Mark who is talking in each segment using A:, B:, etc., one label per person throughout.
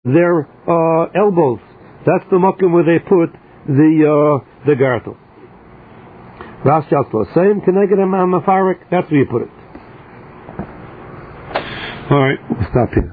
A: their elbows. That's the makom where they put the gartel. Rashi also same keneged mafarik. That's where you put it. All right, we'll stop here.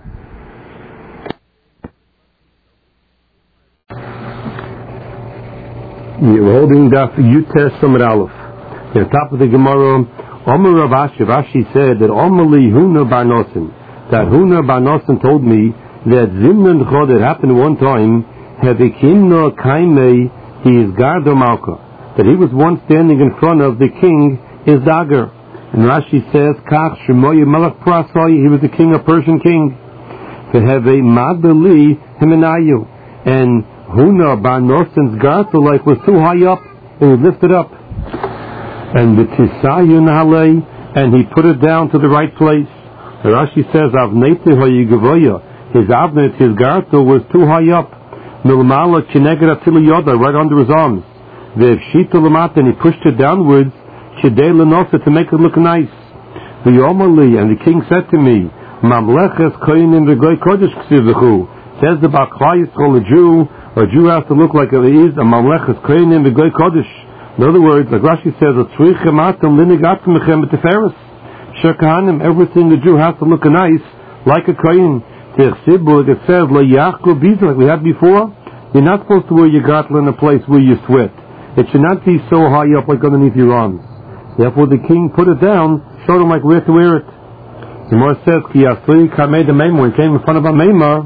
A: You're holding Daf Yutes Samad Aleph. At the top of the Gemara, Omer Rashi said that Omeli Huna Bar Nosen, that Huna Bar Nosen told me that Zimnan Chod, it happened one time, Hevikimno Kaimei, he is Gardo Malka, that he was once standing in front of the king, his dagger. And Rashi says, Kach Shemoye Melech Prasoy, he was the king, a Persian king. Veheve Magdali Himenayu, and Huna Bar Nosen's gartel was too high up, it was lifted up. And the Tisayun Halei, and he put it down to the right place. Rashi says, Avnete Hoyigavoya, his avnet, his gartel was too high up. Milmala Chineged Atili Yoda, right under his arms. Vevshita Lamat, and he pushed it downwards, Chidei Lenosa, to make it look nice. The Omali, and the king said to me, Mamleches Koyinim V'Goy Kodesh Ksivichu, says the Baklai Yisrael, a Jew has to look like it is a Mamleches Koyinim V'Goy Kodesh. In other words, like Rashi says, everything the Jew has to look nice, like a kohen. It says, like we had before, you're not supposed to wear your gartel in a place where you sweat. It should not be so high up like underneath your arms. Therefore the king put it down, showed him like where to wear it. The Gemara says, when he came in front of a Meimah,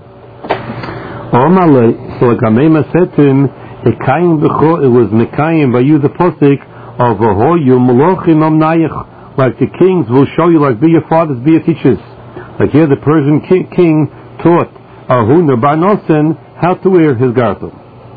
A: so like a Meimah said to him, it was Mekayim by you the posik of Ahoyu Molochim Amnayich, like the kings will show you, like be your fathers, be your teachers. Like here the Persian king taught Ahuna Bar Nosen how to wear his gartel.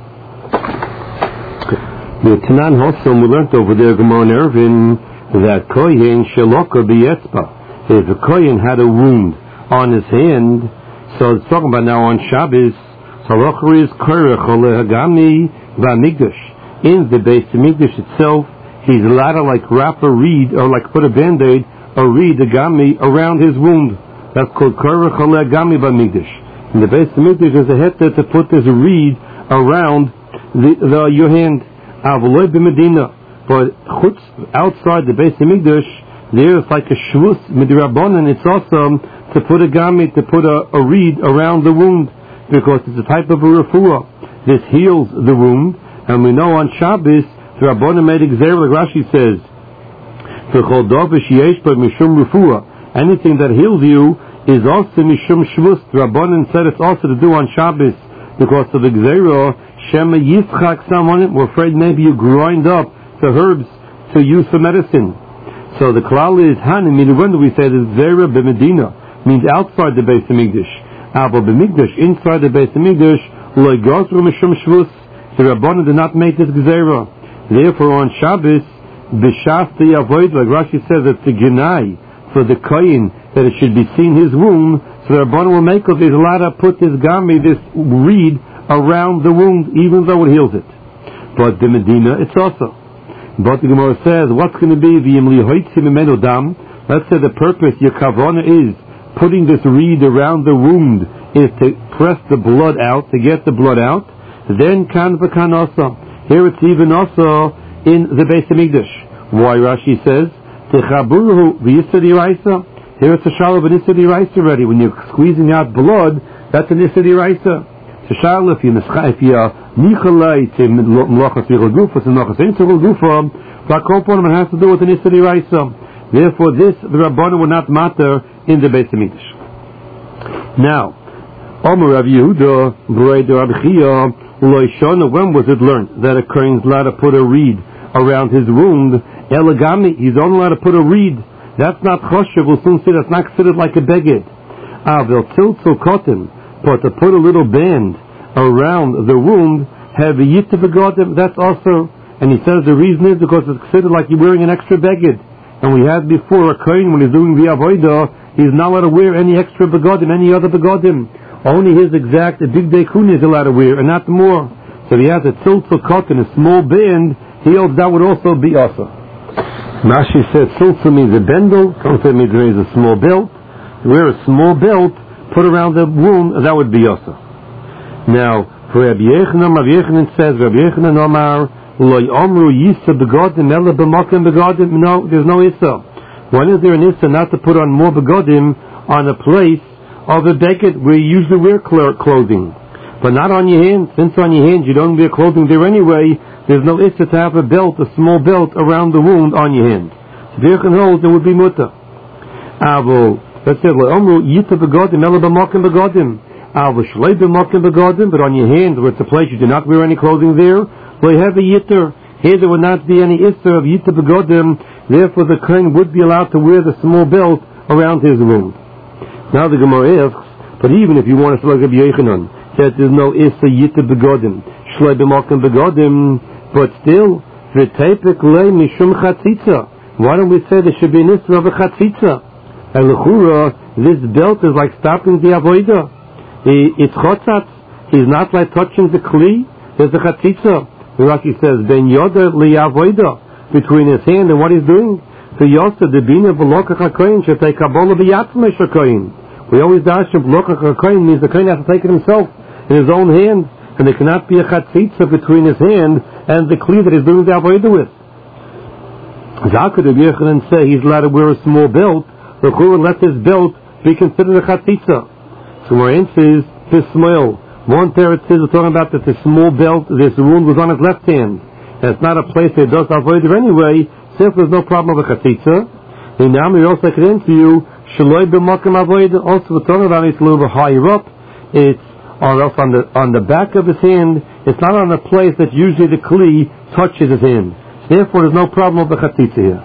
A: The Tanan Hosom we learned over there, Gemara Ervin, that Kohen Sheloka B'Yetzba, if a Kohen had a wound on his hand, so it's talking about now on Shabbos. Halacha is Korech Hagami V'Amigdash. In the Beis Hamikdash itself, he's allowed to like wrap a reed or like put a band-aid, a reed, a gami, around his wound. That's called Korech Hagami V'Amigdash. In the Beis Hamikdash, there's a heter to put this reed around your hand. Avoloi b'Medina, but outside the Beis Hamikdash, there's like a shvus midrabanan. It's also to put a gami, to put a reed around the wound, because it's a type of a refuah. This heals the wound, and we know on Shabbos the Rabbanan made exer, like Rashi says, anything that heals you is also mishum shvus. The Rabbanan said it's also to do on Shabbos because of the exer. Shema yitzchak someone, we're afraid maybe you grind up the herbs to use for medicine. So the klal is hanim. When do we say the zera b'medina means outside the Beis Hamikdash? Abo b'mikdash, inside the Beis Hamikdash, lo gosru mishum shvus. The Rabbanan did not make this gezerah. Therefore, on Shabbos, b'shas the avoid, like Rashi says, it's the genai for the kohen that it should be seen his wound. So the Rabbanan will make of it allowed to put this gami, this reed, around the wound, even though it heals it. But the Medina, it's also. But the Gemara says, what's going to be the imli hoitzim imenu dam? Let's say the purpose, your kavana is putting this reed around the wound is to press the blood out, to get the blood out. Then kan v'kan also. Here it's even also in the Beis Hamikdash. Why Rashi says, Techaburuhu v'yisadi raisa. Here it's a shalom of an yisadi raisa already. When you're squeezing out blood, that's an yisadi raisa. So shalom, if you're nichalai to mlachas vichal gufa, to mlachas ein vichal gufa, v'akoponim, it has to do with an yisadi raisa. Therefore this, the Rabbanan will not matter in the Beis Hamikdash. Now, Omer Rav Yehuda, B'rei Rabbi Chia, Loishona, when was it learned that a kohen's allowed to put a reed around his wound? Elegami, he's only allowed to put a reed. That's not choshev. We'll soon see that's not considered like a beged. Vel tiltzel cotton, but to put a little band around the wound, have a yit begodim. That's also, and he says the reason is because it's considered like you're wearing an extra beged. And we had before a kohen when he's doing the avodah, he's not allowed to wear any extra begodim, any other begodim. Only his exact big day kuni is allowed to wear, and not more. So if he has a tiltzel cotton, a small band, he holds that would also be also. Rashi said tiltzel means a bendel, tiltzel means a small belt. To wear a small belt, put around the wound, that would be also. Now, for Rabbi Yechanan says, Rabbi Yechanan Omar, Loi Omru Yisa Begodim Ela B'Makom Begodim. No, there's no Issa. When is there an Issa not to put on more Begodim on a place of a beged where you usually wear clothing? But not on your hands. Since on your hands you don't wear clothing there anyway, there's no Issa to have a belt, a small belt around the wound on your hand. So there can hold, there would be mutter. Avo, let's say, Loi Omru Yisa Begodim Ela B'Makom Begodim. Avo Shlei B'Makom Begodim, but on your hand where it's a place you do not wear any clothing there, we have a yitter. Here there would not be any isser of yitter begodim. Therefore, the kohen would be allowed to wear the small belt around his wound. Now the Gemara asks, but even if you want to select Rabbi Yechanan, that there's no isser yitter begodim, shlei b'makom begodim, but still, v'tepek lei mishum chatzitza. Why don't we say there should be an isser of a chatzitza? And l'chura, this belt is like stopping the avodah. It's chotzatz. He's not like touching the kli. There's a chatzitza. The Rashi says, Ben Yoda Li'avoida, between his hand and what he's doing. So Yosa, the Bina V'lokach HaKoyin, should take Kabbalah B'yatzmesh HaKoyin. We always dash him, V'lokach HaKoyin means the Koyin has to take it himself, in his own hand, and there cannot be a chatzitza between his hand and the kli that he's doing the avodah with. Zakir Rabbi Yechanan say he's allowed to wear a small belt, the Chur would let this belt be considered a chatzitza. So my answer is, Bismail. One teretz says we're talking about that the small belt, this wound was on his left hand. And it's not a place that does avoid it anyway, so there's no problem with a chatzitza. And now we also could answer you, Shaloi b'makom avoid, also we're talking about it's a little bit higher up, it's or else on the back of his hand, it's not on a place that usually the kli touches his hand. Therefore there's no problem with the chatzitza here.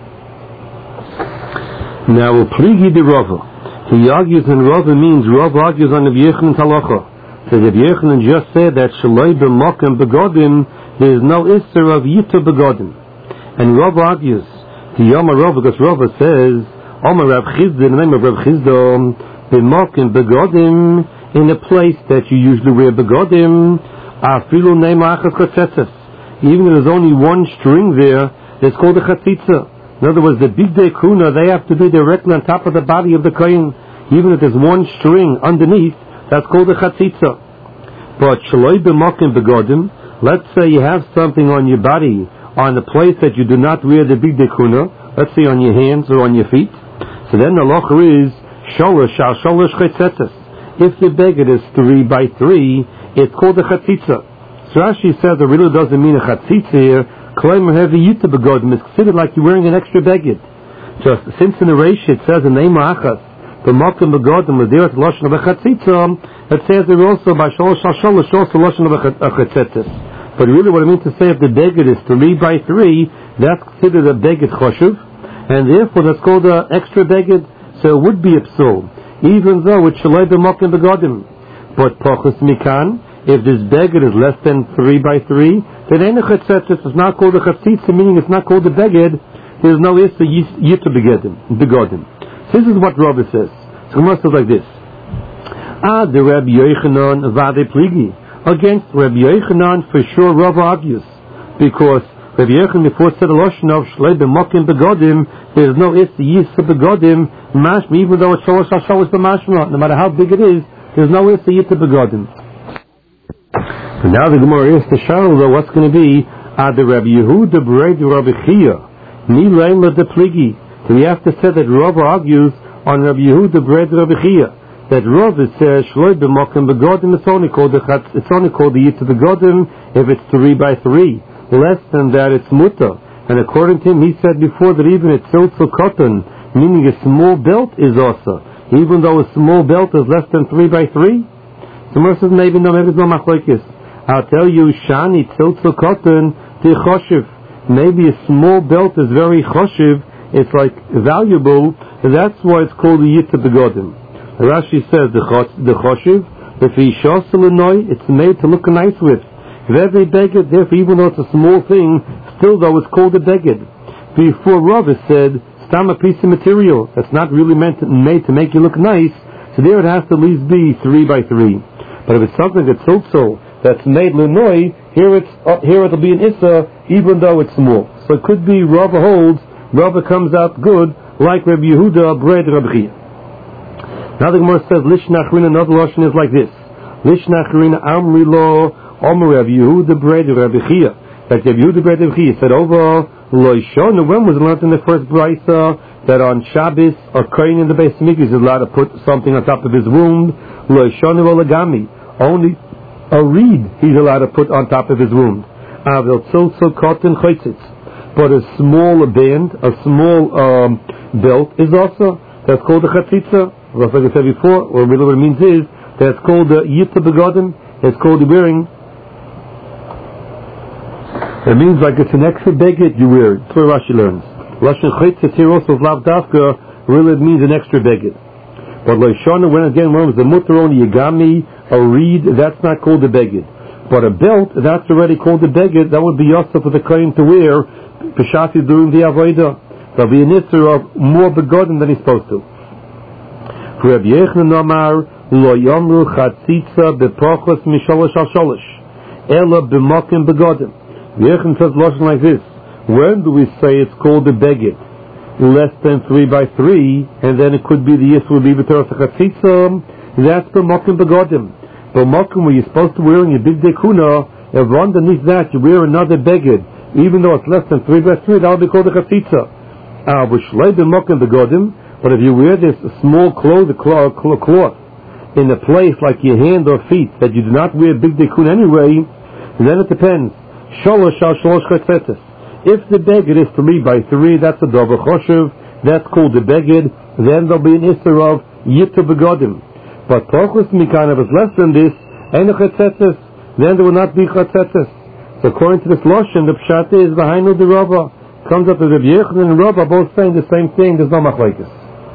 A: Now, pligi de Rava. He argues and Rava means Rava argues on the Yechanan's halacha. So Rabbi Yechanan just said that Shaloi b'makom begodim, there is no isser of yitur begodim. And Rav argues, the Yom Rav, because Rav says, Omer Rav Chizda, in the name of Rav Chizda, b'makom begodim, in a place that you usually wear begodim, afilu neim achas chatzetzes. Even if there's only one string there, it's called a chatzitza. In other words, the big day kuna, they have to be directly on top of the body of the kohen. Even if there's one string underneath, that's called a chatzitza. But shaloi b'makom begodim, let's say you have something on your body, on the place that you do not wear the big dekuna, let's say on your hands or on your feet. So then the halacha is shalosh shal shalosh chetzetzes. If the beged is 3 by 3, it's called a chatzitza. So Rashi says it really doesn't mean a chatzitza here. Claim heavy yita begodim is considered like you're wearing an extra beged. Just since in the Reish it says in name achas, b'makom begodim was there at lashon of a chatzitza, it says there also by shalosh shal shalosh also lashon of a chetzetzes. But really what I mean to say, if the beged is 3 by 3, that's considered a beged choshev, and therefore that's called an extra beged, so it would be a psul, even though it's shalei b'makom begodim. But pachus mikan, if this beged is less than 3 by 3, then ain't a chetzetzes, it's not called a chatzitza, meaning it's not called a beged, there's no issa yita begodim. This is what Rabbi says. So Gemara says like this. The Rabbi Yochanan vade pligi. Against Rabbi Yochanan, for sure Rabbi argues. Because Rabbi Yochanan before said a lashon of shlei b'makom begodim, there is no issa yisa begodim, mashma, even though it's shalosh shalosh b'mashma, no matter how big it is, there's no issa yita begodim. And now the Gemara asks the Shaul, what's going to be? The Rabbi Yehuda b'rei Rabbi Chia, mi leila de pligi. So we have to say that Rabbi argues on Rabbi Yehuda b'rei Rabbi Chia, that Rabbi says shloi b'makom begodim, it's only called the yita begodim if it's 3 by 3. Less than that, it's muta. And according to him, he said before that even a tziltzul cotton, meaning a small belt, is also, even though a small belt is less than 3 by 3. So Mer says maybe it's no machlokes. I'll tell you, shani tziltzul cotton ti choshev. Maybe a small belt is very choshev. It's like valuable. And that's why it's called the yita begodim. Rashi says the choshev, if he shosalanoi, it's made to look nice with. If every beged, therefore, even though it's a small thing, still though it's called a beged. Before Rav said, stam a piece of material that's not really made to make you look nice, so there it has to at least be 3 by 3. But if it's something that's tziltzul, that's made lunoi, here it'll be an issa, even though it's small. So it could be Rava holds, Rava comes out good, like Rabbi Yehuda b'rei Rabbi Chia. Now the Gemara says, Lishna Achrina, another lashon is like this. Lishnacharina Amri Lo Omer Rabbi Yehuda Bred Rabbi Chia. That Rabbi Yehuda Bred Rabbi Chia said over Loishona. When was it learned in the first brisa that on Shabbos a kohen in the Beis Mikdash is allowed to put something on top of his wound? Loishona Olagami. Only a reed he's allowed to put on top of his wound. Avil Tziltzil Cotton Chaitzitz. But a small band, a small belt is also, that's called a chatzitza. Like I said before, what it means is that's called the Yitta Begodim. It's called the wearing. It means like it's an extra beged you wear. That's what Rashi learns. Lashon Chaitzitz here also of Lav Dafka, really it means an extra beged. But Loishana, when again, when it was the Mutaroni Yagami, a reed, that's not called a beged. But a belt, that's already called a beged. That would be Yosef for the kohen to wear Peshati during the Avodah. There'll be an issue of more begotten than he's supposed to. For Rabbi Yochanan Amar, Lo Yomru Chatzitza Bepochos Misholosh Al Sholosh Ela B'mokim Begodim. Rabbi Yochanan says lashon like this: when do we say it's called a beged? Less than 3 by 3, and then it could be the Yisrael B'Torah Chatzitza. That's B'mokim Begodim. B'mokim where you're supposed to wear in your big dekuna, if underneath that you wear another beged, even though it's less than 3 by 3, that will be called a chatzitza. But if you wear this small cloth in a place like your hand or feet that you do not wear big dekun anyway, then it depends. If the beged is 3 by 3, that's a davar choshev, that's called the beged, then there'll be an issur of yitta begodim. But pochus mikan, if it's less than this, and a chetzetzes, then there will not be chetzetzes. So according to this lashon, the pshat is behind the Rava. Comes up as Rabbi Yochanan and Rava both saying the same thing. There's no machlekes.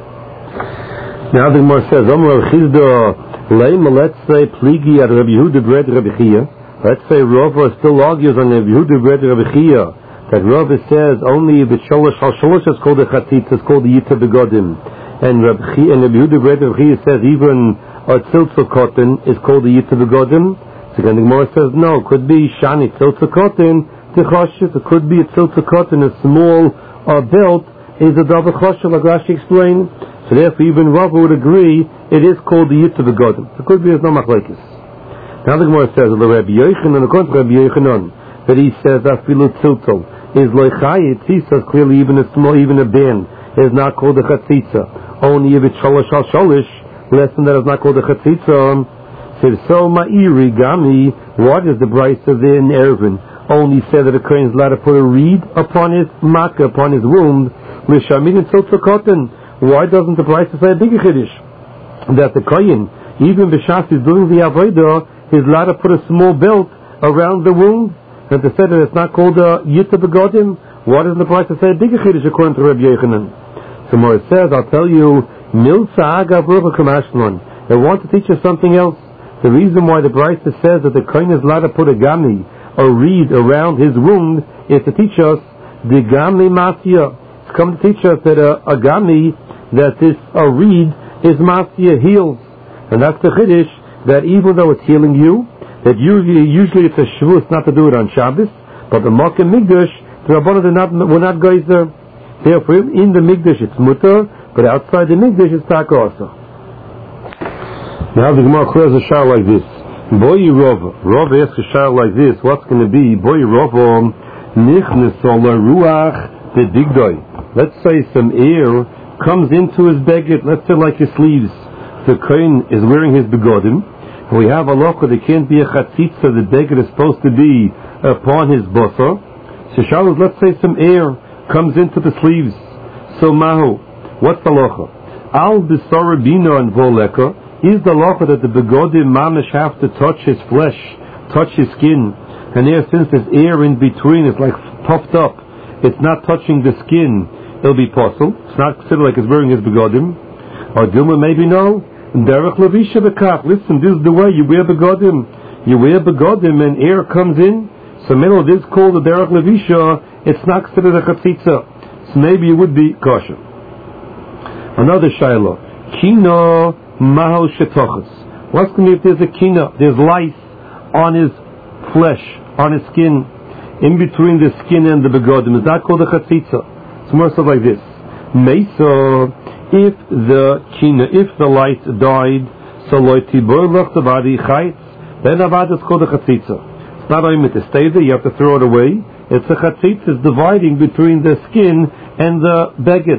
A: Now the Gemara says, Amar Chizda Leima. Let's say pligi at Rabbi Yehuda Bred Rabbi Chia. Let's say Rava still argues on Rabbi Yehuda Bred Rabbi Chia that Rava says only if it's sholosh al sholosh is called the chatzitz, it's called the yitta begodim, and Rabbi Yehuda Bred Rabbi Chia says even a tziltzul cotton is called the yitta begodim. So again, the Gemara says no, it could be shani tziltzul cotton to choshev. It could be a tziltzul cotton, a small belt is a davar choshev, like Rashi explained. So therefore, even Rava would agree it is called the yitta begodim. It could be there's no machlekes. Now the Gemara says the Rabbi Yochanan, according to Rabbi Yochanan, that he says afilu tziltzul is loichayit. He says clearly even a small, even a band is not called a chatzitza. Only if it's sholosh al sholish, less than that is not called a chatzitza. So ma'iri gami, what is the brisa there in Eruvin? Only said that a kohen is allowed to put a reed upon his makkah, upon his wound. L'shamid and tziltzul cotton. Why doesn't the brisa say a bigger chiddush? That the kohen, even b'shas is doing the avodah, is allowed to put a small belt around the wound, and to say that it's not called a yitta begodim. Why doesn't the brisa say a bigger chiddush according to Rabbi Yochanan? So more it says, I'll tell you, milsa agav ruva kamashlan. They want to teach us something else. The reason why the brisa says that the kohen is allowed to put a gami, a reed around his wound, is to teach us the gami masya. It's come to teach us that a gami, that this a reed is masya, heals, and that's the chiddush, that even though it's healing you, that usually it's a shvus not to do it on Shabbos, but the Makom Mikdash, the Rabbanan were not geyser. Therefore, in the Mikdash it's mutar, but outside the Mikdash it's taka also. Now the Gemara clears a shah like this. Boy Rava. Rava asks a shah like this. What's going to be? Boy Rava nichnes ola ruach bedigdoi. Let's say some air comes into his beged. Let's say like his sleeves. The kohen is wearing his begodim. We have a loch that it can't be a chatzitza. The beged is supposed to be upon his bosa. So shah, let's say some air comes into the sleeves. So mahu. What's the locha? Al b'sara bina and voleka. Is the locha that the begodim mamish have to touch his flesh, touch his skin, and there, since there's air in between, it's like puffed up, it's not touching the skin, it'll be possible. It's not considered like it's wearing his begodim. Or Dilma maybe no. Derech levisha bekach. Listen, this is the way you wear begodim. You wear begodim and air comes in. So middle this is called the derech levisha. It's not considered a chatzitza. So maybe it would be kosher. Another shayla. Kino mahal shetochas. What's going to be if there's a kina? There's lice on his flesh, on his skin, in between the skin and the begodim. Is that called a chatzitza? It's more so like this. Mesa, if the kina, if the lice died, so So loitibur loch the body chayitz, then avad is called a chatzitza. It's not only to stay there, you have to throw it away. It's a chatzitza, it's dividing between the skin and the beged.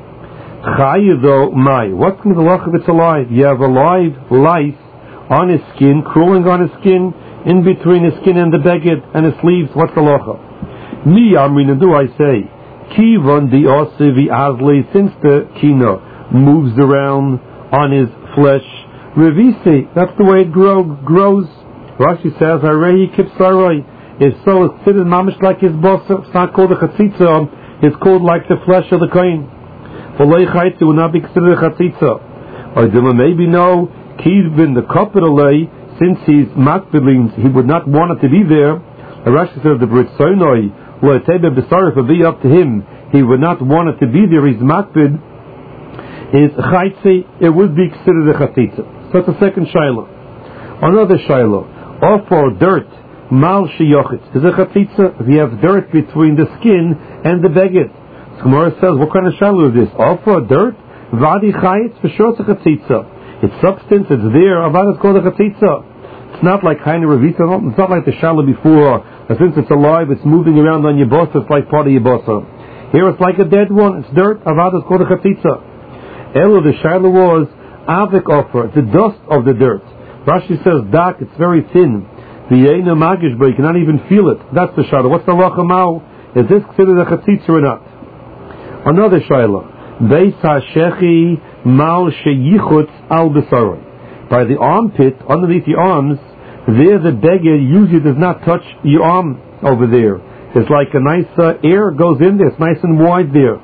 A: Chayu though, my, what's going to be the loch if it's alive? You have a live lice on his skin, crawling on his skin, in between his skin and the beged and his sleeves. What's the locha? Mi amrina do I say, kivon di osivi azli, since the kina moves around on his flesh, revisi, that's the way it grows. Rashi says, harehi kipsaroi, if so, it's considered mamish like his bossa. It's not called a chatzitza, it's called like the flesh of the kohen. For lei chaytzi would not be considered a chatzitza. Or maybe no, kivin the capital lay, since he's makbilin, he would not want it to be there. Rashi says the britzonoi, well, if it be up to him, he would not want it to be there. He's makbid. Is chaytzi, it would be considered a chatzitza. So that's the second shiloh. Another shiloh, or dirt, mal sheyochitz, is a chatzitza. If you have dirt between the skin and the beged. So Gemara says, what kind of shiloh is this? For dirt, vadi chayitz, for sure it's a chatzitza. It's substance, it's there, avad is called a chatzitza. It's not like kind of revita, it's not like the shiloh before, since it's alive, it's moving around on your bossa, it's like part of your bossa. Here it's like a dead one, it's dirt, avad is called a chatzitza. Elo, the shiloh was avik offer, the dust of the dirt. Rashi says, dak, it's very thin. V'yeina magish, but you cannot even feel it. That's the shiloh. What's the locha mao? Is this considered a chatzitza or not? Another shiloh. Beis ha'shechi mal sheyichutz al b'saroi. By the armpit, underneath your arms, there the beged usually does not touch your arm over there. It's like a nice air goes in there. It's nice and wide there.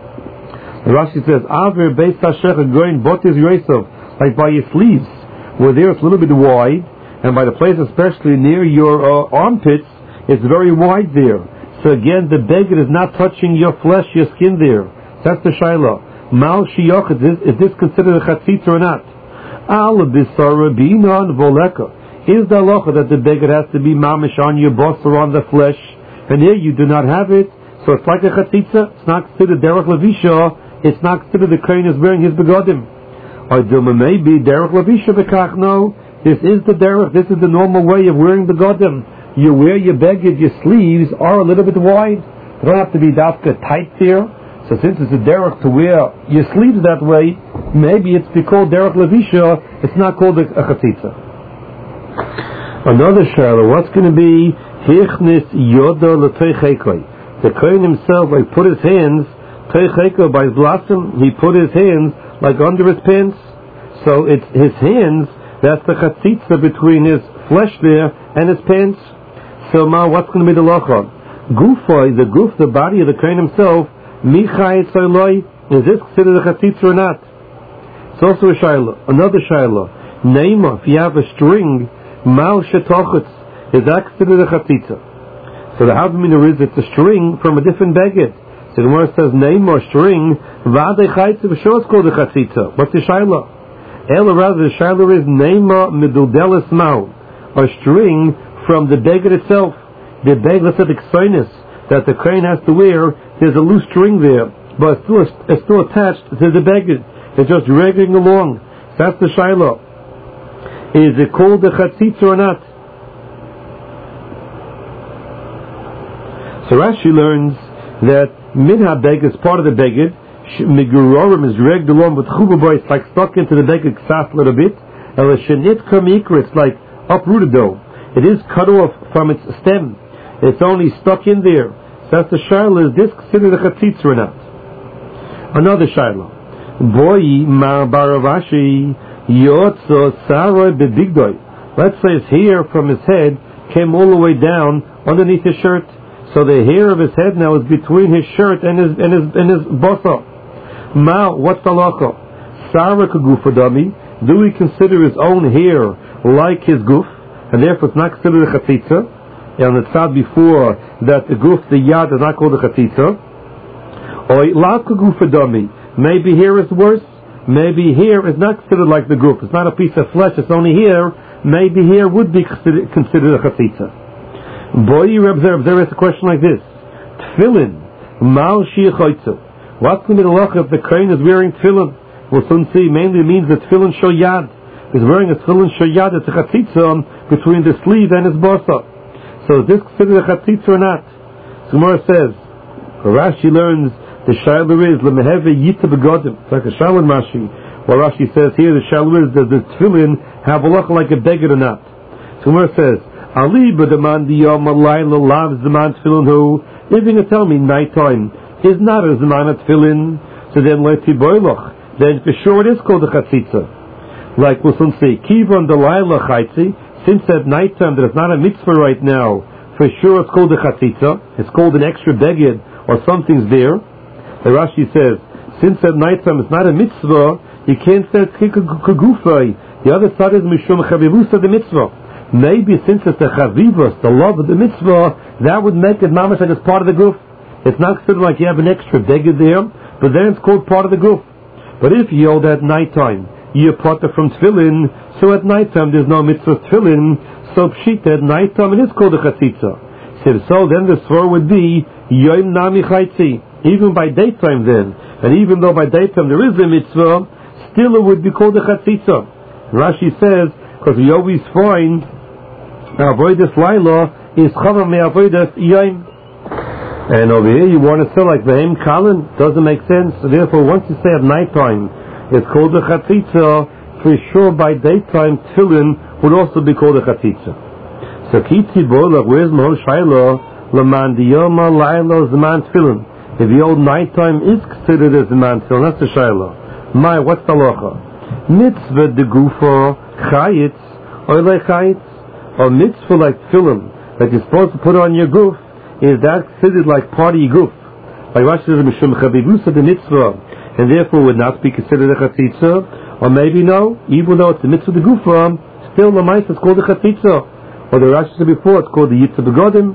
A: The Rashi says, Aver beis ha'shecha goin botis yosef, like by your sleeves, where there it's a little bit wide, and by the place especially near your armpits, it's very wide there. So again, the beged is not touching your flesh, your skin there. That's the shiloh. Mal shiyochet, is this considered a chatzitza or not? Al bisara binan voleka. Is the halacha that the beged has to be mamish on your boss or on the flesh, and here you do not have it, so it's like a chatzitza. It's not considered derech levisha. It's not considered the kohen is wearing his begodim. Or maybe derech levisha bekach. No, this is the derech. This is the normal way of wearing begodim. You wear your beged, your sleeves are a little bit wide. They don't have to be dafka tight there. So since it's a derech to wear your sleeves that way, maybe it's be called derech levisha. It's not called a chatzitza. Another shiloh, what's going to be hichnis yoda l'teichekoi? The kohen himself, like put his hands teichekoi by his blossom. He put his hands like under his pants. So it's his hands. That's the chatzitza between his flesh there and his pants. So now, what's going to be the locha? Gufoi, the guf, the body of the kohen himself. Michai tzoloi, is this considered a chatzitza or not? It's also a shiloh. Another shiloh. Neima, if you have a string, mal shetochutz, is that considered a chatzitza? So the havamina is it's a string from a different beged. So the Gemara says neima, string, vadei chaytze, v'shos called a chatzitza. What's the shiloh? Ela, rather the shiloh is neima miduldelis mal, a string from the beged itself. The beged, let's say the ksoinis that the kohen has to wear, there's a loose string there, but it's still attached to the beged. It's just dragging along. That's the shiloh. Is it called the chatzitza or not? So Rashi learns that minha beged is part of the beged. Migurorim is dragged along with chubaboy. It's like stuck into the beged ksas a little bit. And shenit kamikra, it's like uprooted though. It is cut off from its stem. It's only stuck in there. So that's the shiloh. Is this considered a chatzitza or not? Another shiloh. Boy ma baravashi yotzo saroi bebigdoi. Let's say his hair from his head came all the way down underneath his shirt. So the hair of his head now is between his shirt and his bossa. Ma, what's the locha? Sara kagufadami. Do we consider his own hair like his guf, and therefore it's not considered a chatzitza? And it's said before that the guf, the yad, is not called a chatzitza. Or la kagufadami. Maybe hair is worse. Maybe hair is not considered like the guf. It's not a piece of flesh. It's only hair. Maybe hair would be considered a chatzitza. Boy, you observe, there is a question like this. Tefillin, mal shi'achotzu. What's going to be the loch if the kohen is wearing tefillin? We'll soon see. Mainly it means that tefillin show yad. is wearing a tefillin shayad, it's a chatzitza between the sleeve and his bosa. So is this considered a chatzitza or not? So Gemara says, Rashi learns the shayla is lemeheve yita begodim. It's like a shayla in Rashi. What Rashi says here, the shayla is, does the tefillin have a look like a beggar or not? So Gemara says, Ali b'deman diyom alayla lavs deman tefillin hu. If you can tell me nighttime is not a zeman of tefillin, so then leti boiloch, then for sure it is called a chatzitza. Like we'll soon say, kivon delayla chaytzi, since at nighttime there's not a mitzvah right now, for sure it's called a chatzitza, it's called an extra beged, or something's there. The Rashi says, since at nighttime it's not a mitzvah, you can't say it's kagufay. The other side is mishum chavivus of the mitzvah. Maybe since it's the chavivus, the love of the mitzvah, that would make it mamash like it's part of the goof. It's not considered like you have an extra beged there, but then it's called part of the goof. But if you hold at nighttime, you're potter from tefillin, so at nighttime there's no mitzvah tefillin, so pshita at nighttime it is called a chatzitza. So then the svor would be yoim nami chaytzi, even by daytime then. And even though by daytime there is a mitzvah, still it would be called a chatzitza. Rashi says, because we always find avodas laila is chava me avodas yoim. And over here you want to say like Vehem Kalin, doesn't make sense. So therefore once you say at nighttime it's called a chatzitza, for sure by daytime tefillin would also be called a chatzitza. So kitzi boilach, where's Mahol Shaila? Laman diyoma laila zman tefillin. If the old nighttime is considered as zman tefillin, that's the Shaila. My, what's the halacha? Mitzvah de gufa chayitz or le chayitz, or mitzvah like tefillin that you're supposed to put on your goof, is that considered like part of your goof? Like Rashi says, mishum chavivus of the mitzvah, and therefore would not be considered a chatzitza, or maybe no, even though it's a mitzvah de gufa, still the mice is called a chatzitza. Or the Rashi said before, it's called the Yitza Begodim.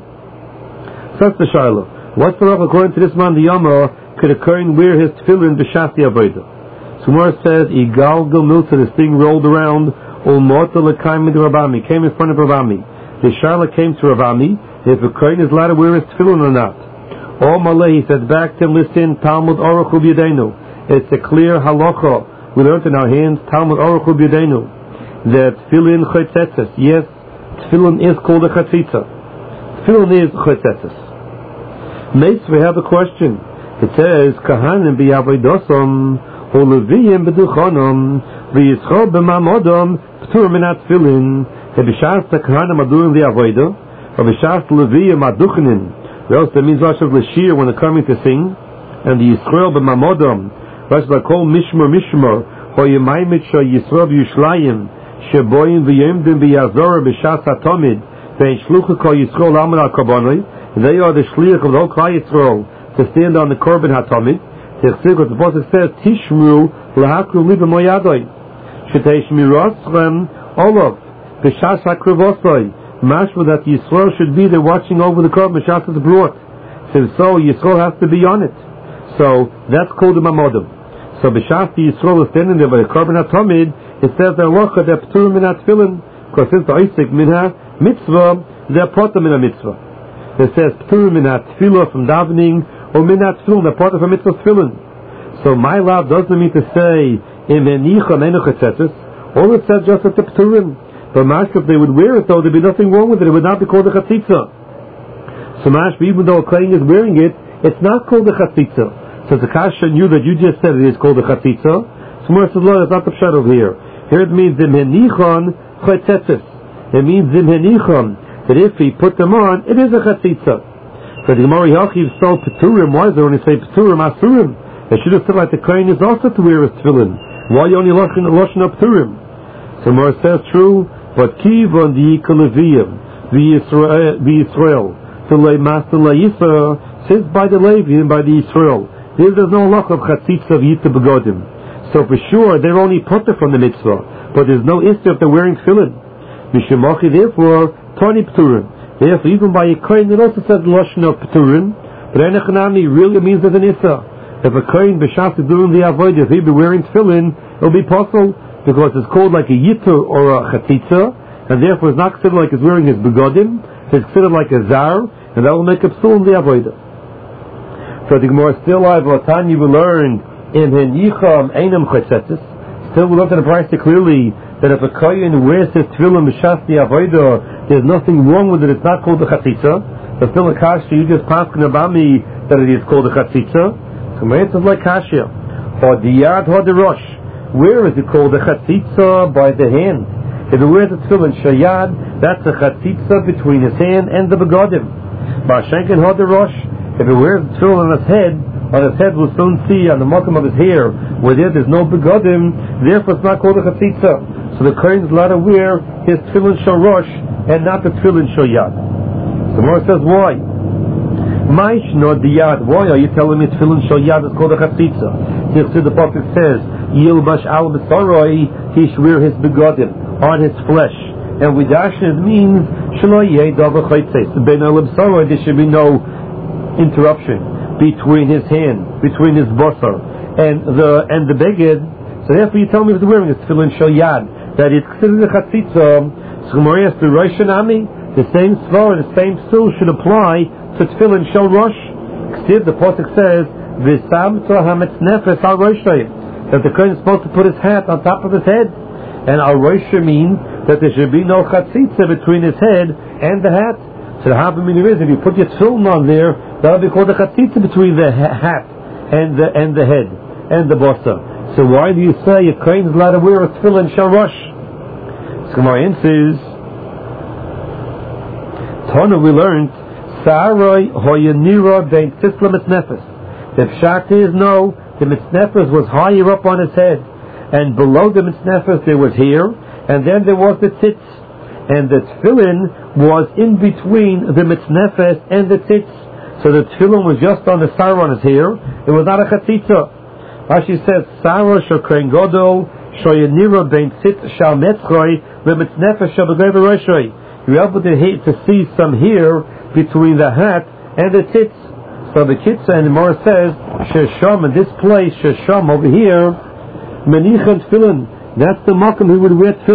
A: So that's the Shaila. What's the Rav according to this man, the Yama, could a Kohen wear his tefillin b'shas the Avodah? So Gemara says, Igal Gil Milta, this thing rolled around, Ulmota L'kaim Mid Ravami, came in front of Ravami. The Shaila came to Ravami, if a Kohen is allowed to wear his tefillin or not. O Malay, he said back to him, listen, Talmud Aruch B'Yadenu. It's a clear halacha. We learned in our hands, Talmud Aruch B'Yadenu, that tefillin chaytzetzes, yes, tefillin is called a chatzitza. Tefillin is chaytzetzes. Mates, we have a question. It says, Kahanim b'yavoidosam, or Leviyim b'duchonom, v'yischo b'mamodom, p'tur minat tefillin, b'shas the Kahanim are doing the avodah, or b'shas Leviyim are duchenin. That means Rashi of Lashir when they're coming to sing, and the Yisrael b'mamodom, Rashi like call mishmar, or Yemaimit shah Yisrael b'yushlayim, sheboyim v'yemdim b'yazor b'shas hatomid ve'en shlucha kol Yisrael amar al-kabonoi. They are the shliach of the whole Klal Yisrael to stand on the korban hatomid. The Pasuk says tishmu lahakru liba moyadoi sheteshmirosrem olav b'shas hakrivosoi. Mashma that Yisrael should be there watching over the korban b'shas it's brought. So Yisrael has to be on it. So that's called the mamodim. So b'shas the Yisrael is standing there by the korban hatomid. It says they're locha, they're p'tur min ha-tefillin, because since the Isaac min ha-mitzvah, they're potter min ha-mitzvah. It says p'tur min ha-tefillah from davening, or min ha-tefillin, they're potter from mitzvah tefillin. So my love doesn't mean to say, im enicham enu chetzetzes, all it says just at the p'turim. But mashka, if they would wear it though, there'd be nothing wrong with it, it would not be called a chatzitza. So mashka, even though a kohen is wearing it, it's not called a chatzitza. So the kasha knew that you just said it is called a chatzitza. So Gemara says, no, that's not the pshat over here. Here it means zimhenichon chetzetzes. It means zimhenichon, that if he put them on, it is a chatzitza. So the Gemara Yachiv sold Peturim. Why is there when you say Peturim, Asurim? It should have said like the Kohen is also to wear his tefillin. Why you only lashon of Peturim? So Gemara says true, but Kivon the Yikaleviyim, the Yisrael, to lay master Layisa, says by the Levi and by the Yisrael. There's no loch of chatzitza of Yita Begodim. So for sure, they're only potter from the mitzvah, but there's no issue if they're wearing tefillin. Mishemachi, therefore, Tani P'turim. Therefore, even by a kohen, it also says Lashon of P'turim, but Enechanami really means there's an issa. If a kohen b'shas is doing the avodah, if he'd be wearing tefillin, it'll be possible, because it's called like a yitur or a chatzitza, and therefore it's not considered like he's wearing his begodim, it's considered like a zar, and that will make a psul in the avodah. So the Gemara still alive, Tanya we learned, in Henicham Einam Chetzetzes. Still we looked at the price clearly that if a kohen wears his tefillin b'shas the avodah, there's nothing wrong with it. It's not called a chatzitza. The tefillin kasha, you just paskin about me that it is called a chatzitza. So my answer is like kasha. Or the yad or the rosh. Where is it called a chatzitza? By the hand. If he wears a tefillin shayad, that's a chatzitza between his hand and the begodim. Ba'ashenken or the rosh. If he wears a tefillin on his head we'll soon see on the bottom of his hair where there's no begodim, therefore it's not called a chatzitza. So the kohen is allowed to wear his tefillin shal rosh and not the tefillin shal yad. So the Gemara says, why? Maish no diyad. Why are you telling me tefillin shal yad is called a chatzitza? The prophet says, Yilbash al b'saroi, he should wear his begodim on his flesh. And widashin means shelo yeh davar chaytzes. Ben al b'saroi, there should be no interruption between his hand, between his basar and the beged. So therefore you tell me if the wearing is tefillin shal yad, that it's considered a chatzitza. So Gemara asks the Rosh Hanami, the same svara, the same psul should apply to tefillin shal rosh. The pasuk says, "V'samto hametznefes al roshay," that the kohen is supposed to put his hat on top of his head, and al roshay means that there should be no chatzitza between his head and the hat. So the habit meaning is, if you put your tefillin on there, that will be called a chatzitza between the hat and the head and the basa. So why do you say a kohen is allowed to wear a tefillin shal rosh? So my answer is, Tana we learned, Sa'aroi hoyanira bein tisla mitznefes. The pshat is no, the mitznefes was higher up on his head, and below the mitznefes there was hair, and then there was the tzitz, and the tefillin was in between the mitznefes and the tzitz. So the tefillin was just on the sar on his hair. It was not a chatzitza. Rashi says, Sara shel kohen gadol shoyanira bein tzitz shal metzroi lemitznefes shel b'gei v'roshroi. You're able to see some hair between the hat and the tzitz. So the Kitzah and the Gemara says, Shesham, in this place, Shesham over here, Menichan tefillin. That's the makom he would wear tefillin.